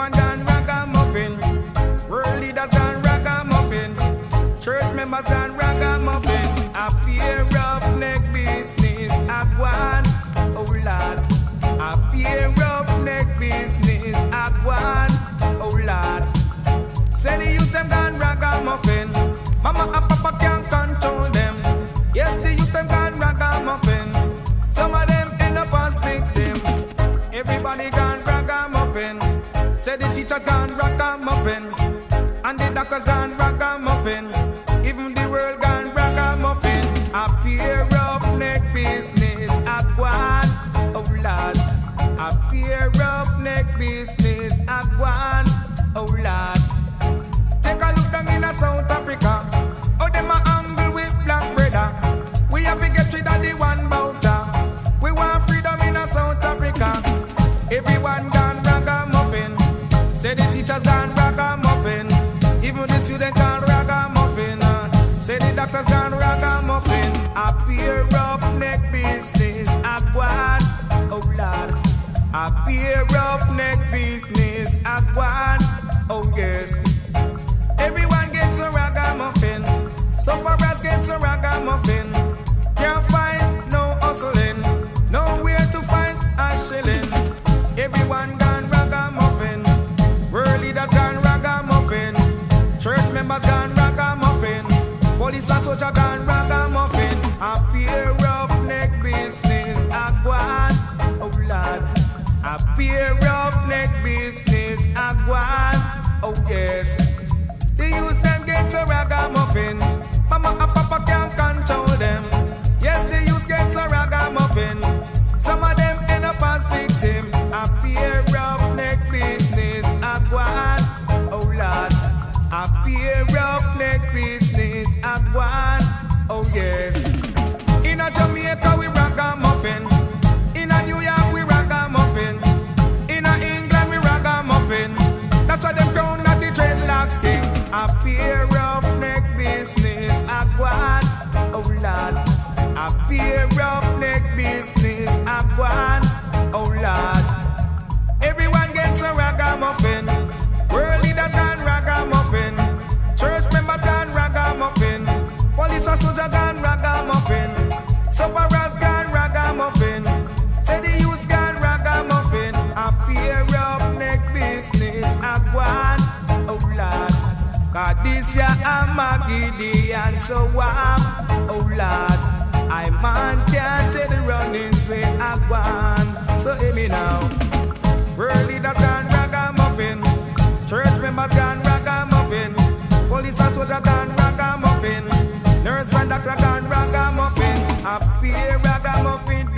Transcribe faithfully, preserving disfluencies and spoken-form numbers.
man gone ragamuffin. World leaders gone ragamuffin. Church members gone ragamuffin. A pair of neck business a gone. Oh Lord. A pair of neck business a gone. Oh Lord. Say the youth them gone ragamuffin. Mama and Papa can't control them. Yes, the youth them gone ragamuffin. Some of them end up as victim. Everybody gone ragamuffin. Say the teachers gone ragamuffin. And the doctors gone ragamuffin. Even the world gone ragamuffin. A pair of neck business a gone. Oh Lord. A pair of neck business a gone. Oh Lord. Take a look down in a South Africa. Oh, them a angle with black brother. We have to get rid of the one bouter. We want freedom in a South Africa. Everyone gone ragamuffin. Say the teachers gone ragamuffin. Even the students gone ragamuffin. Say the doctors gone ragamuffin. A pair of neck business a gone. Oh Lord. A pair of neck business a gone. Oh yes. Everyone gets a ragamuffin. So far as gets a ragamuffin. Can't find no hustling. Nowhere to find a shilling. Everyone gone ragamuffin. World leaders gone ragamuffin. Church members gone ragamuffin. Police and soldier gone ragamuffin. A pair of neck business a gone. Oh Lord. A pair of neck business a gone. Oh yes. The youth them get so ragamuffin. Mama and Papa can't control them. Yes, the youth get so ragamuffin. Some of them end up as victim. A pair of neck business a gone. Oh Lord. A pair of neck business a gone. Oh yes. In a Jamaica we ragamuffin. In a New York we ragamuffin. In a England we ragamuffin. That's why them crown not the dreadlocks king. A pair of neck business a gone. Oh Lord. A pair of neck business a gone. Oh Lord. Everyone gets a ragamuffin. World leaders gone ragamuffin. Church members gone ragamuffin. Police and soldiers gone ragamuffin. Sufferers gone ragamuffin. Say the youth gone ragamuffin. A pair of neck business a gone. Oh Lord. Cause this year I'm a Gideon so warm. Oh Lord. I man can't tell the runnings way I want. So hear me now. World leaders gone ragamuffin. Church members gone ragamuffin. Police and soldiers gone ragamuffin. Nurse and doctor gone ragamuffin. A pair ragamuffin